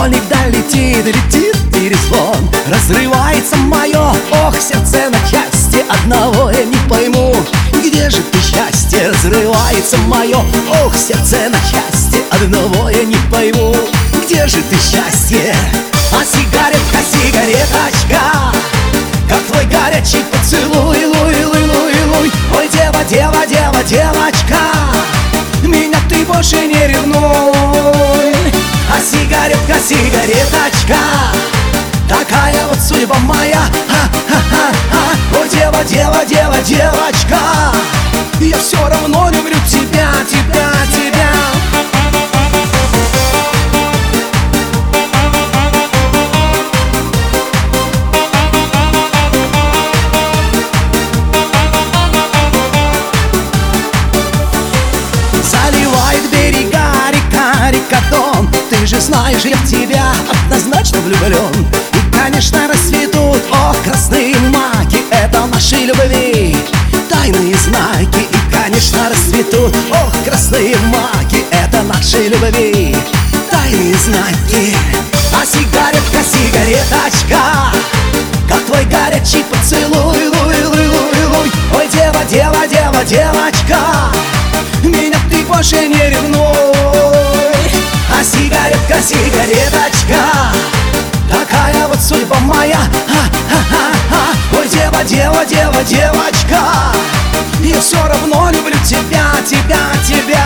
Будильник вдаль летит, летит перезвон. Разрывается мое, ох, сердце на части. Одного я не пойму, где же ты, счастье? Разрывается мое, ох, сердце на части. Одного я не пойму, где же ты, счастье? А сигаретка, сигареточка, как твой горячий поцелуй, луй, луй, луй, луй. Ой, дева, дева, дева, девочка, меня ты больше не ревнуй. А сигаретка, сигареточка, такая вот судьба моя. Ой, дева, дева, дева, девочка, я все равно люблю тебя, тебя, тебя. Заливает берега река, река Дон. Ты же знаешь, я в тебя однозначно влюблен. И, конечно, расцветут, ох, красные маки, это нашей любви тайные знаки. И, конечно, расцветут, ох, красные маки, это нашей любви тайные знаки. А сигаретка, сигареточка, как твой горячий поцелуй, луй, луй, луй, луй. Ой, дева, дева, дева, девочка, меня ты больше не ревнуй. А сигаретка, сигареточка, такая вот судьба моя. Ой, дева, дева, дева, девочка, я все равно люблю тебя, тебя, тебя.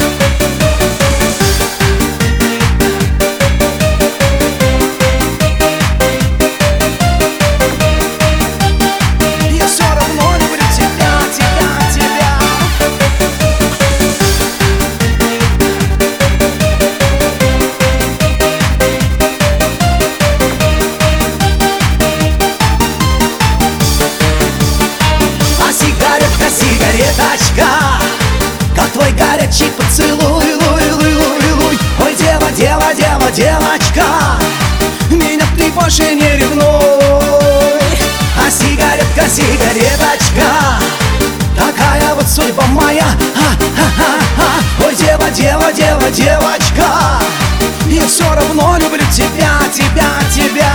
Сигареточка, как твой горячий поцелуй, луй, луй, луй, луй. Ой, дева, дева, дева, девочка, меня ты больше не ревнуй. А сигаретка, сигареточка, такая вот судьба моя. Ой, дева, дева, дева, девочка, я все равно люблю тебя, тебя, тебя.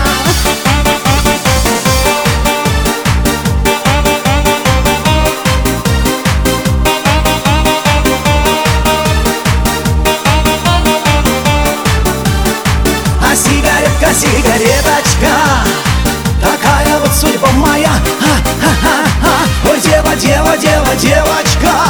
Сигаретка, сигареточка, такая вот судьба моя. Ой, дева, дева, дева, девочка,